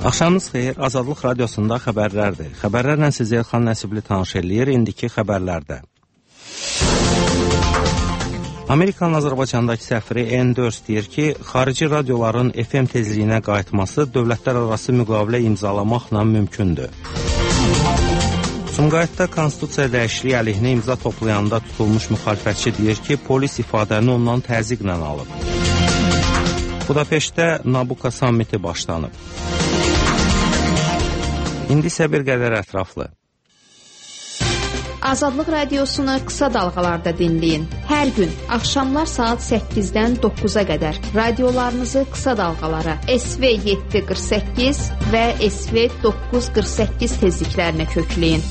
Axşamınız xeyir, Azadlıq Radiosunda xəbərlərdir. Xəbərlərlə sizi Elxan Nəsibli tanış eləyir, indiki xəbərlərdə. Amerikanın Azərbaycandakı səfiri N4 deyir ki, xarici radioların FM tezliyinə qayıtması dövlətlər arası müqavilə imzalamaqla mümkündür. Sumqayıtda konstitusiya dəyişikliyi əleyhinə imza toplayanda tutulmuş müxalifətçi deyir ki, polis ifadəni ondan təzyiqlə alıb. Budapeştdə Nabucco sammiti başlanıb. İndi isə bir qədər ətraflı. Azadlıq Radiosunu qısa dalğalarda dinləyin. Hər gün axşamlar saat 8-dən 9-a qədər radiolarınızı qısa dalğalara SV 748 və SV 948 tezliklərinə kökləyin.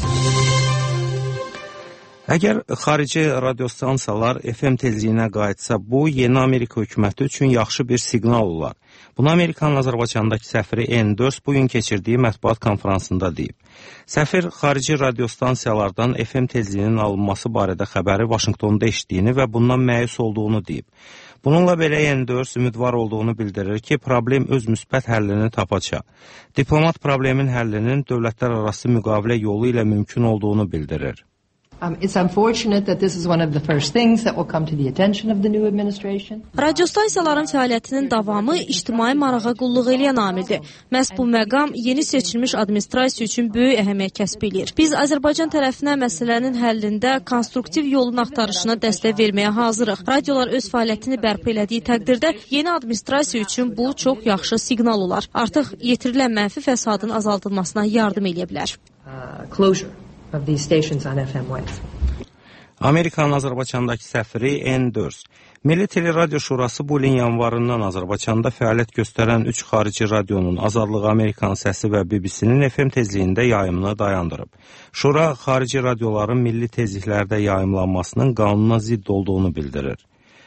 Əgər xarici radiostansiyalar FM tezliyinə qayıtsa, bu yeni Amerika hökuməti üçün yaxşı bir siqnal olar. Bunu Amerikanın Azərbaycandakı səfiri N4 bugün keçirdiyi mətbuat konferansında deyib. Səfir xarici radiostansiyalardan FM tezliyinin alınması barədə xəbəri Vaşinqtonda eşitdiyini və bundan məyus olduğunu deyib. Bununla belə N4 ümidvar olduğunu bildirir ki, problem öz müsbət həllini tapacaq. Diplomat problemin həllinin dövlətlər arası müqavilə yolu ilə mümkün olduğunu bildirir. It's unfortunate that this is one of the first things that will come to the attention of the new administration. Radiostansiyaların fəaliyyətinin davamı ictimai marağa qulluq eləyən amildir. Məhz bu məqam yeni seçilmiş administrasiya üçün böyük əhəmiyyət kəsb edir. Biz Azərbaycan tərəfinə məsələnin həllində konstruktiv yolun axtarışına dəstək verməyə hazırıq. Radiolar öz fəaliyyətini bərpa elədiyi təqdirdə yeni administrasiya üçün bu çox yaxşı siqnal olar. Artıq yetirilən mənfi fəsadın azaldılmasına yardım edə bilər. Closure of these stations on FM waves. Amerikanın Azərbaycandakı səfiri N4. Milli Teleradio Şurası bu ilin yanvarından Azərbaycanda fəaliyyət göstərən 3 xarici radionun Azadlıq Amerikan Səsi və BBC-nin FM tezliyində yayımını dayandırıb. Şura xarici radioların milli tezliklərdə yayımlanmasının qanuna zidd olduğunu bildirir.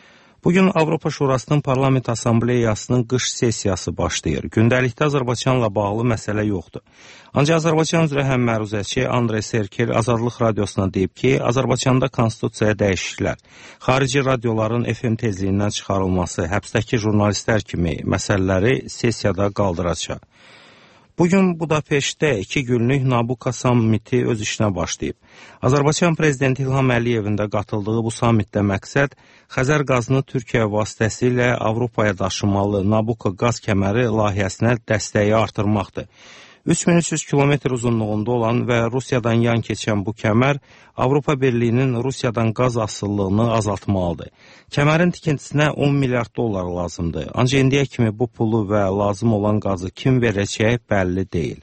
Bugün Avropa Şurasının Parlament Assambleyasının qış sessiyası başlayır. Gündəlikdə Azərbaycanla bağlı məsələ yoxdur. Ancaq Azərbaycan üzrə həmməruzəçi Andrey Serkel Azadlıq Radiosuna deyib ki, Azərbaycanda konstitusiyaya dəyişikliklər, xarici radioların FM tezliyindən çıxarılması, həbsdəki jurnalistlər kimi məsələləri sessiyada qaldıracaq. Bugün Budapeştdə 2 günlük Nabucco sammiti öz işinə başlayıb. Azərbaycan Prezidenti İlham Əliyevin də katıldığı bu sammitdə məqsəd Xəzər qazını Türkiyə vasitəsilə Avropaya daşımalı Nabucco qaz kəməri layihəsinə dəstəyi artırmaqdır. 3300 kilometr uzunluğunda olan və Rusiyadan yan keçən bu kəmər Avropa Birliyinin Rusiyadan qaz asıllığını azaltmalıdır. Kəmərin tikintisinə 10 milyard dollar lazımdır. Ancaq indiyə kimi bu pulu və lazım olan qazı kim verəcək bəlli deyil.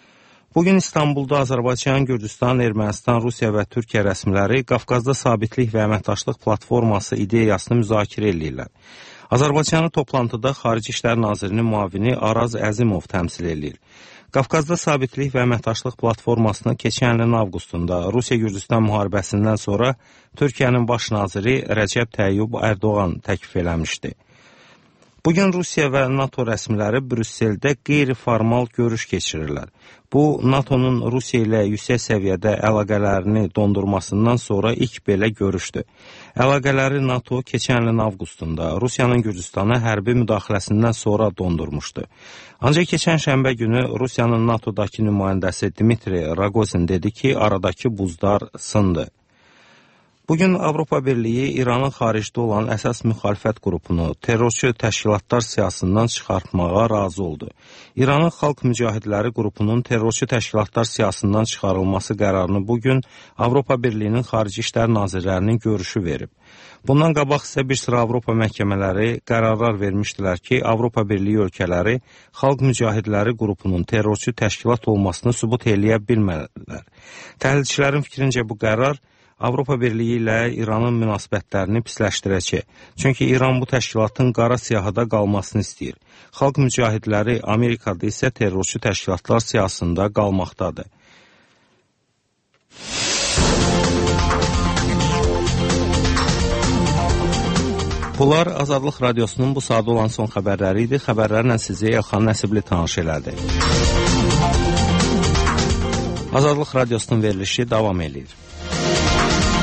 Bugün İstanbulda Azərbaycan, Gürcüstan, Ermənistan, Rusiya və Türkiyə rəsmiləri Qafqazda sabitlik və əməkdaşlıq platforması ideyasını müzakirə edirlər. Azərbaycanı toplantıda Xarici İşlər Nazirinin müavini Araz Əzimov təmsil edir. Qafqazda sabitlik və əməkdaşlıq platformasını keçən ilin avqustunda Rusiya-Gürcüstan müharibəsindən sonra Türkiyənin baş naziri Rəcəb Təyyub Ərdoğan təklif eləmişdi. Bugün Rusiya və NATO rəsmiləri Brüsseldə qeyri-formal görüş keçirirlər. Bu, NATO'nun Rusiya ilə yüksək səviyyədə əlaqələrini dondurmasından sonra ilk belə görüşdür. Əlaqələri NATO keçən ilin avqustunda Rusiyanın Gürcüstana hərbi müdaxiləsindən sonra dondurmuşdu. Ancaq keçən şənbə günü Rusiyanın NATO'dakı nümayəndəsi Dmitri Rogozin dedi ki, aradakı buzlar sındı. Bugün Avropa Birliyi İranın xaricdə olan əsas müxalifət qrupunu terrorçu təşkilatlar siyasından çıxartmağa razı oldu. İranın Xalq Mücahidləri qrupunun terrorçu təşkilatlar siyasından çıxarılması qərarını bugün Avropa Birliyinin Xarici İşlər Nazirlərinin görüşü verib. Bundan qabaq isə bir sıra Avropa məhkəmələri qərarlar vermişdilər ki, Avropa Birliyi ölkələri Xalq Mücahidləri qrupunun terrorçu təşkilat olmasını sübut eləyə bilmədilər. Təhlilçilərin fikrincə bu qərar Avropa Birliyi ilə İranın münasibətlərini pisləşdirəcək. Çünki İran bu təşkilatın qara siyahıda qalmasını istəyir. Xalq mücahidləri Amerikada isə terrorçu təşkilatlar siyasında qalmaqdadır. Bunlar Azadlıq Radiosunun bu saat olan son xəbərləri idi. Xəbərlərlə sizi Elxan Nəsibli tanış elədi. Azadlıq Radiosunun verilişi davam edir.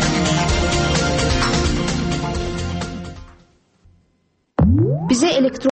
Bizə elektron